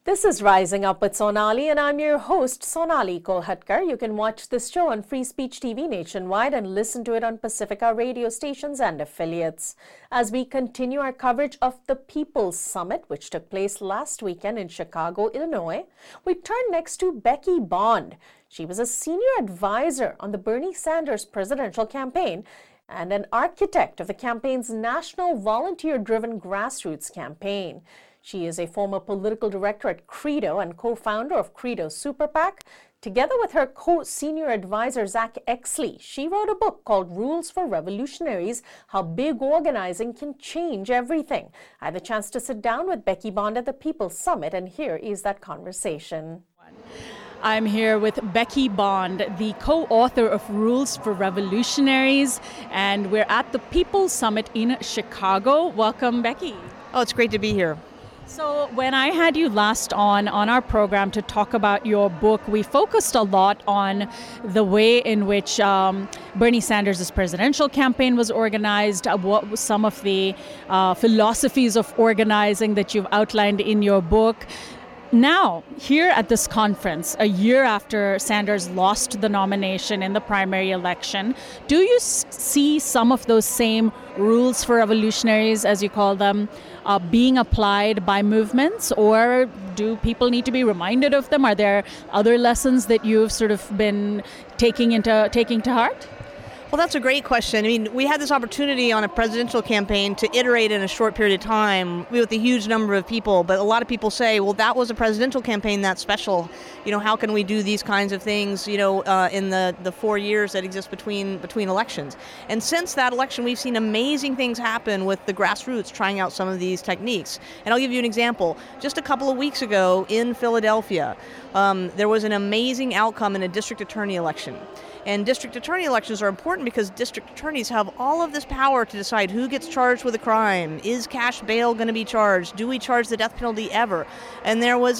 This is Rising Up with Sonali, and I'm your host, Sonali Kolhatkar. You can watch this show on Free Speech TV nationwide and listen to it on Pacifica radio stations and affiliates. As we continue our coverage of the People's Summit, which took place last weekend in Chicago, Illinois, we turn next to Becky Bond. She was a senior advisor on the Bernie Sanders presidential campaign and an architect of the campaign's national volunteer-driven grassroots campaign. She is a former political director at Credo and co-founder of Credo Super PAC. Together with her co-senior advisor, Zach Exley, she wrote a book called Rules for Revolutionaries, How Big Organizing Can Change Everything. I had the chance to sit down with Becky Bond at the People's Summit, and here is that conversation. I'm here with Becky Bond, the co-author of Rules for Revolutionaries, and we're at the People's Summit in Chicago. Welcome, Becky. Oh, it's great to be here. So when I had you last on our program to talk about your book, we focused a lot on the way in which Bernie Sanders' presidential campaign was organized, what was some of the philosophies of organizing that you've outlined in your book. Now, here at this conference, a year after Sanders lost the nomination in the primary election, do you see some of those same rules for revolutionaries, as you call them, being applied by movements, or do people need to be reminded of them? Are there other lessons that you've sort of been taking to heart? Well, that's a great question. I mean, we had this opportunity on a presidential campaign to iterate in a short period of time with a huge number of people, but a lot of people say, well, that was a presidential campaign, that's special. You know, how can we do these kinds of things, in the 4 years that exist between elections? And since that election, we've seen amazing things happen with the grassroots trying out some of these techniques. And I'll give you an example. Just a couple of weeks ago in Philadelphia, there was an amazing outcome in a district attorney election. And district attorney elections are important because district attorneys have all of this power to decide who gets charged with a crime. Is cash bail going to be charged? Do we charge the death penalty ever? And there's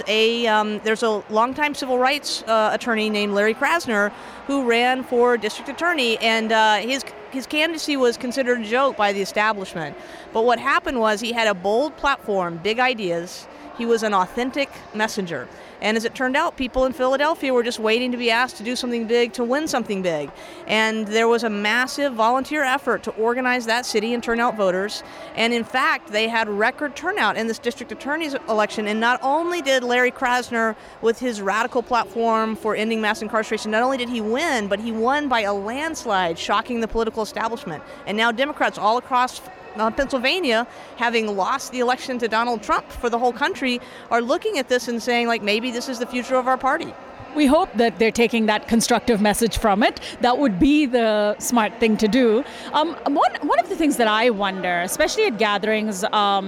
a longtime civil rights attorney named Larry Krasner who ran for district attorney, and his candidacy was considered a joke by the establishment. But what happened was he had a bold platform, big ideas. He was an authentic messenger. And as it turned out, people in Philadelphia were just waiting to be asked to do something big, to win something big. And there was a massive volunteer effort to organize that city and turn out voters. And in fact, they had record turnout in this district attorney's election. And not only did Larry Krasner, with his radical platform for ending mass incarceration, not only did he win, but he won by a landslide, shocking the political establishment. And now Democrats all across Pennsylvania, having lost the election to Donald Trump for the whole country, are looking at this and saying, like, maybe this is the future of our party. We hope that they're taking that constructive message from it. That would be the smart thing to do. One of the things that I wonder, especially at gatherings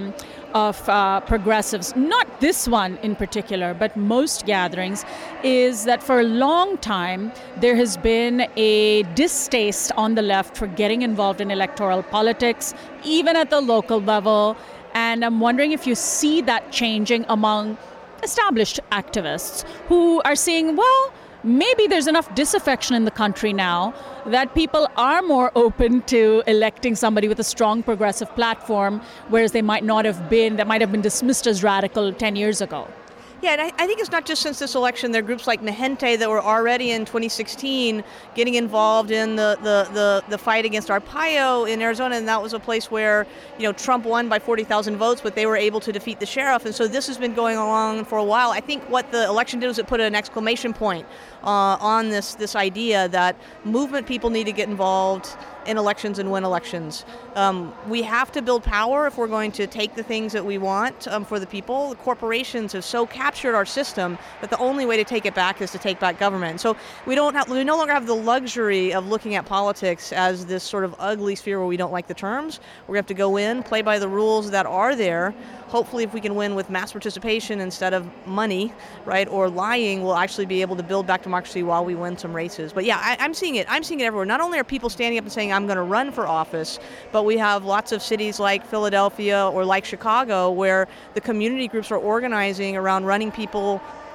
of progressives, not this one in particular, but most gatherings, is that for a long time there has been a distaste on the left for getting involved in electoral politics, even at the local level. And I'm wondering if you see that changing among established activists who are saying, well, maybe there's enough disaffection in the country now that people are more open to electing somebody with a strong progressive platform, whereas that might have been dismissed as radical 10 years ago. Yeah, and I think it's not just since this election. There are groups like Mehente that were already in 2016 getting involved in the fight against Arpaio in Arizona, and that was a place where, Trump won by 40,000 votes, but they were able to defeat the sheriff. And so this has been going along for a while. I think what the election did was it put an exclamation point on this idea that movement people need to get involved in elections and win elections. We have to build power if we're going to take the things that we want for the people. The corporations have so captured our system that the only way to take it back is to take back government. So we no longer have the luxury of looking at politics as this sort of ugly sphere where we don't like the terms. We're going to have to go in, play by the rules that are there. Hopefully, if we can win with mass participation instead of money, right, or lying, we'll actually be able to build back democracy while we win some races. But yeah, I'm seeing it. I'm seeing it everywhere. Not only are people standing up and saying, I'm going to run for office, but we have lots of cities like Philadelphia or like Chicago where the community groups are organizing around running people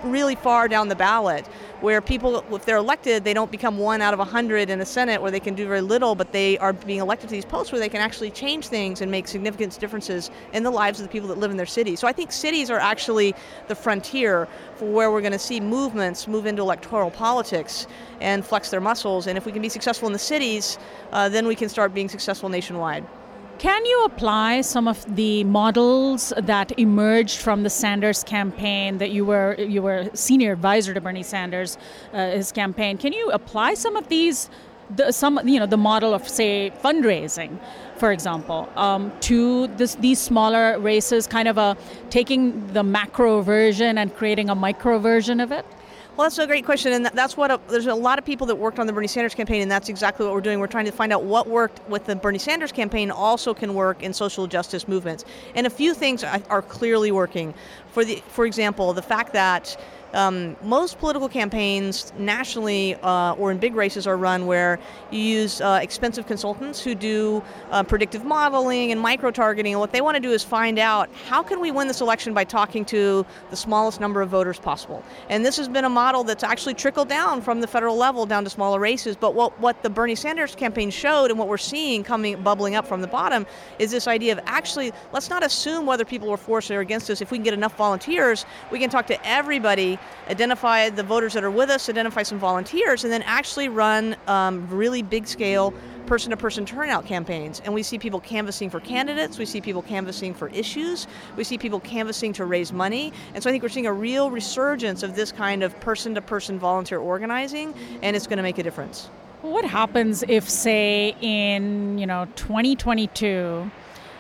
really far down the ballot, where people, if they're elected, they don't become 1 out of 100 in the Senate where they can do very little, but they are being elected to these posts where they can actually change things and make significant differences in the lives of the people that live in their cities. So I think cities are actually the frontier for where we're going to see movements move into electoral politics and flex their muscles. And if we can be successful in the cities, then we can start being successful nationwide. Can you apply some of the models that emerged from the Sanders campaign, that you were senior advisor to Bernie Sanders, his campaign? Can you apply some of these, the model of, say, fundraising, for example, to these smaller races, kind of taking the macro version and creating a micro version of it? Well, that's a great question, and that's what there's a lot of people that worked on the Bernie Sanders campaign, and that's exactly what we're doing. We're trying to find out what worked with the Bernie Sanders campaign also can work in social justice movements. And a few things are clearly working. For example, the fact that most political campaigns nationally or in big races are run where you use expensive consultants who do predictive modeling and micro-targeting, and what they want to do is find out how can we win this election by talking to the smallest number of voters possible. And this has been a model that's actually trickled down from the federal level down to smaller races, but what the Bernie Sanders campaign showed and what we're seeing bubbling up from the bottom is this idea of actually, let's not assume whether people were for us or against us. If we can get enough volunteers, we can talk to everybody, identify the voters that are with us, identify some volunteers, and then actually run really big-scale person-to-person turnout campaigns. And we see people canvassing for candidates, we see people canvassing for issues, we see people canvassing to raise money. And so I think we're seeing a real resurgence of this kind of person-to-person volunteer organizing, and it's going to make a difference. What happens if, say, in 2022, you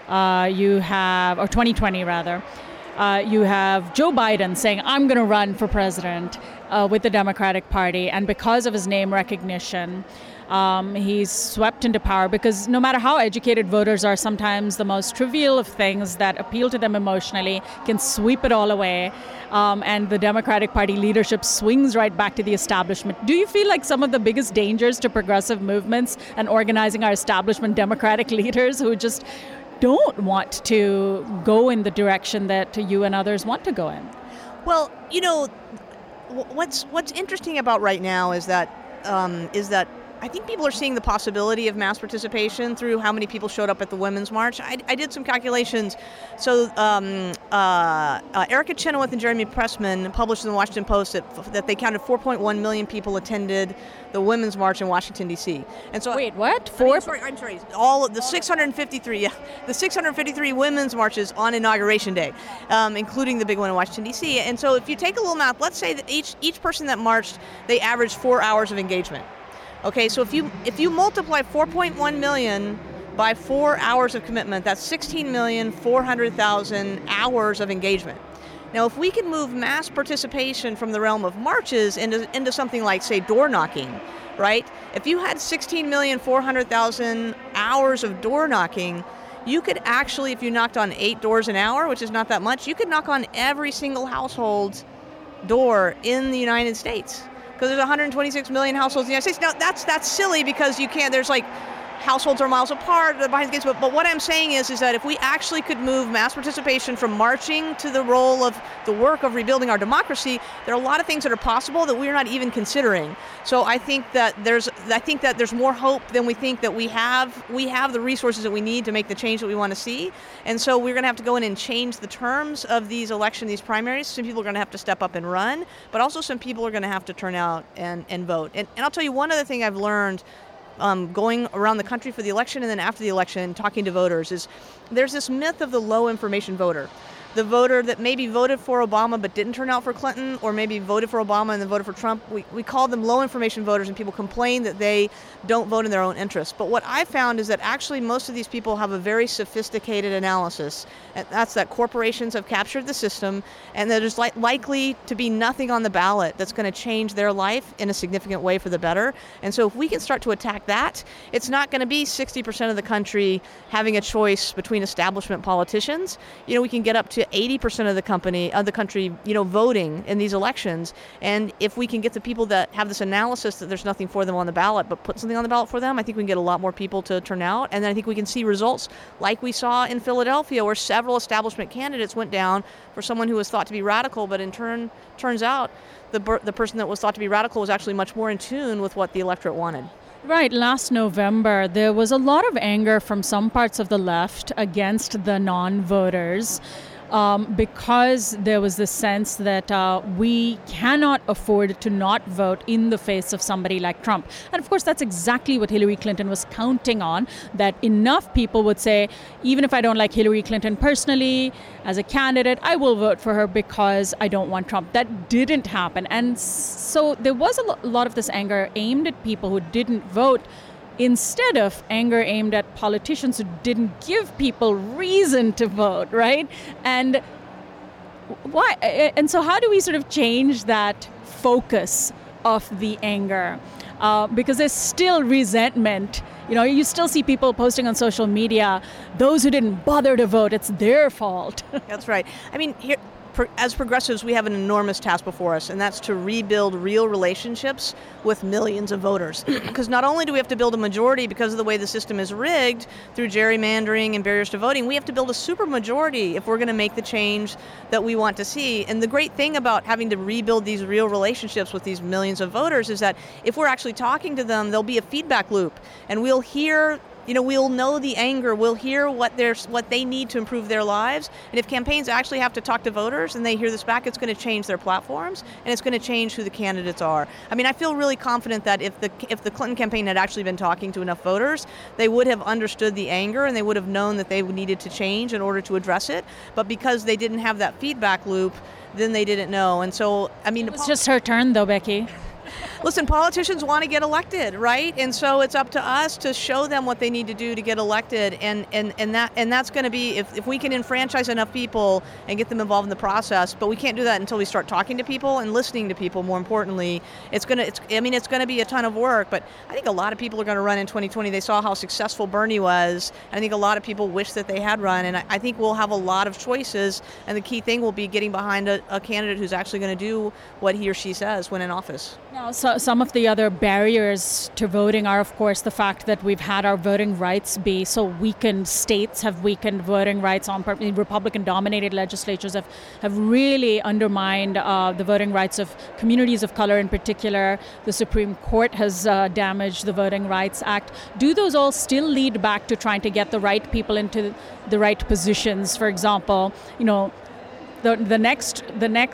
have, or 2020 rather, you have Joe Biden saying, I'm going to run for president with the Democratic Party, and because of his name recognition, he's swept into power, because no matter how educated voters are, sometimes the most trivial of things that appeal to them emotionally can sweep it all away, and the Democratic Party leadership swings right back to the establishment. Do you feel like some of the biggest dangers to progressive movements and organizing our establishment Democratic leaders who just don't want to go in the direction that you and others want to go in? Well, what's interesting about right now is that I think people are seeing the possibility of mass participation through how many people showed up at the Women's March. I did some calculations. So Erica Chenoweth and Jeremy Pressman published in the Washington Post that they counted 4.1 million people attended the Women's March in Washington, D.C. And so, wait, what? I'm sorry. All of the 653 women's marches on Inauguration Day, including the big one in Washington, D.C. And so if you take a little math, let's say that each person that marched, they averaged 4 hours of engagement. Okay, so if you multiply 4.1 million by 4 hours of commitment, that's 16,400,000 hours of engagement. Now, if we can move mass participation from the realm of marches into something like, say, door knocking, right? If you had 16,400,000 hours of door knocking, you could actually, if you knocked on 8 doors an hour, which is not that much, you could knock on every single household's door in the United States. Because there's 126 million households in the United States. Now, that's silly because you can't, there's like, households are miles apart, behind the gates, but what I'm saying is that if we actually could move mass participation from marching to the role of the work of rebuilding our democracy, there are a lot of things that are possible that we're not even considering. So I think that there's more hope than we think that we have. We have the resources that we need to make the change that we want to see. And so we're going to have to go in and change the terms of these these primaries. Some people are going to have to step up and run, but also some people are going to have to turn out and vote. And I'll tell you one other thing I've learned going around the country for the election and then after the election, talking to voters, is there's this myth of the low information voter. The voter that maybe voted for Obama but didn't turn out for Clinton, or maybe voted for Obama and then voted for Trump. We call them low information voters, and people complain that they don't vote in their own interest. But what I found is that actually most of these people have a very sophisticated analysis. And that's that corporations have captured the system, and that there's likely to be nothing on the ballot that's going to change their life in a significant way for the better. And so if we can start to attack that, it's not going to be 60% of the country having a choice between establishment politicians. We can get up to to 80% of the country, voting in these elections. And if we can get the people that have this analysis that there's nothing for them on the ballot, but put something on the ballot for them, I think we can get a lot more people to turn out. And then I think we can see results like we saw in Philadelphia, where several establishment candidates went down for someone who was thought to be radical, but in turns out the person that was thought to be radical was actually much more in tune with what the electorate wanted. Right. Last November, there was a lot of anger from some parts of the left against the non-voters because there was this sense that we cannot afford to not vote in the face of somebody like Trump. And of course, that's exactly what Hillary Clinton was counting on, that enough people would say, even if I don't like Hillary Clinton personally as a candidate, I will vote for her because I don't want Trump. That didn't happen. And so there was a lot of this anger aimed at people who didn't vote, instead of anger aimed at politicians who didn't give people reason to vote, right? And why? And so how do we sort of change that focus of the anger? Because there's still resentment. You still see people posting on social media, those who didn't bother to vote, it's their fault. That's right. I mean, as progressives, we have an enormous task before us, and that's to rebuild real relationships with millions of voters. Because not only do we have to build a majority because of the way the system is rigged through gerrymandering and barriers to voting, we have to build a supermajority if we're going to make the change that we want to see. And the great thing about having to rebuild these real relationships with these millions of voters is that if we're actually talking to them, there'll be a feedback loop, and we'll hear we'll know the anger. We'll hear what they need to improve their lives. And if campaigns actually have to talk to voters and they hear this back, it's going to change their platforms, and it's going to change who the candidates are. I mean, I feel really confident that if the Clinton campaign had actually been talking to enough voters, they would have understood the anger and they would have known that they needed to change in order to address it. But because they didn't have that feedback loop, then they didn't know. And so, I mean, it's just her turn, though, Becky. Listen, politicians want to get elected, right? And so it's up to us to show them what they need to do to get elected, and that's going to be if we can enfranchise enough people and get them involved in the process. But we can't do that until we start talking to people and listening to people. More importantly, it's going to be a ton of work. But I think a lot of people are going to run in 2020. They saw how successful Bernie was. I think a lot of people wish that they had run, and I think we'll have a lot of choices. And the key thing will be getting behind a candidate who's actually going to do what he or she says when in office. Now, so some of the other barriers to voting are, of course, the fact that we've had our voting rights be so weakened. States have weakened voting rights on purpose. Republican-dominated legislatures have really undermined the voting rights of communities of color in particular. The Supreme Court has damaged the Voting Rights Act. Do those all still lead back to trying to get the right people into the right positions? For example, the next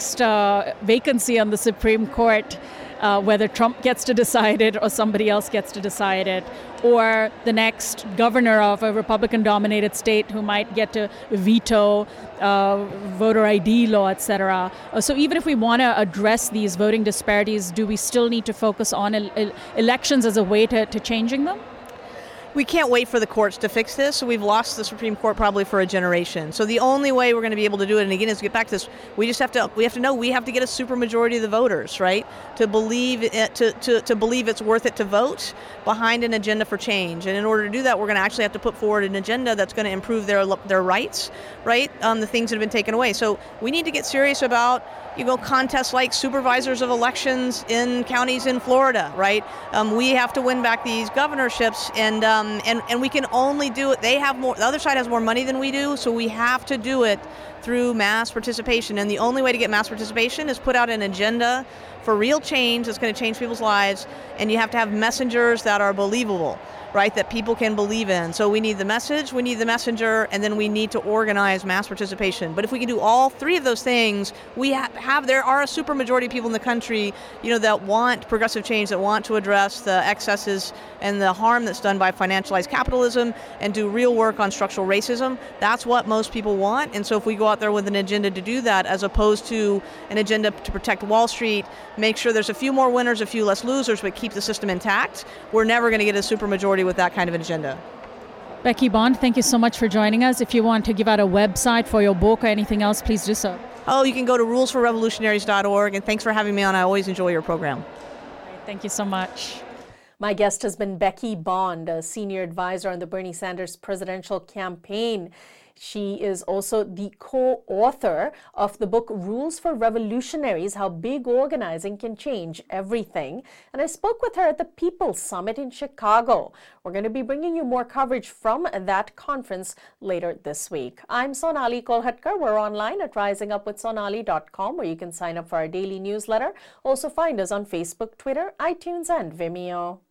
vacancy on the Supreme Court, whether Trump gets to decide it or somebody else gets to decide it, or the next governor of a Republican-dominated state who might get to veto voter ID law, etc. So even if we want to address these voting disparities, do we still need to focus on elections as a way to changing them? We can't wait for the courts to fix this, so we've lost the Supreme Court probably for a generation. So the only way we're going to be able to do it, and again, is to get back to this, we have to know we have to get a supermajority of the voters, right, to believe it, to believe it's worth it to vote behind an agenda for change. And in order to do that, we're going to actually have to put forward an agenda that's going to improve their rights, right, on the things that have been taken away. So we need to get serious about contests like supervisors of elections in counties in Florida, right? We have to win back these governorships, and we can only do it. The other side has more money than we do, so we have to do it through mass participation. And the only way to get mass participation is put out an agenda for real change that's going to change people's lives, and you have to have messengers that are believable, right, that people can believe in. So we need the message, we need the messenger, and then we need to organize mass participation. But if we can do all three of those things, there are a supermajority of people in the country, that want progressive change, that want to address the excesses and the harm that's done by financialized capitalism and do real work on structural racism. That's what most people want. And so if we go out there with an agenda to do that, as opposed to an agenda to protect Wall Street, make sure there's a few more winners, a few less losers, but keep the system intact, we're never going to get a supermajority with that kind of an agenda. Becky Bond, thank you so much for joining us. If you want to give out a website for your book or anything else, please do so. Oh, you can go to rulesforrevolutionaries.org, and thanks for having me on. I always enjoy your program. Thank you so much. My guest has been Becky Bond, a senior advisor on the Bernie Sanders presidential campaign. She is also the co-author of the book Rules for Revolutionaries: How Big Organizing Can Change Everything. And I spoke with her at the People's Summit in Chicago. We're going to be bringing you more coverage from that conference later this week. I'm Sonali Kolhatkar. We're online at risingupwithsonali.com, where you can sign up for our daily newsletter. Also find us on Facebook, Twitter, iTunes, and Vimeo.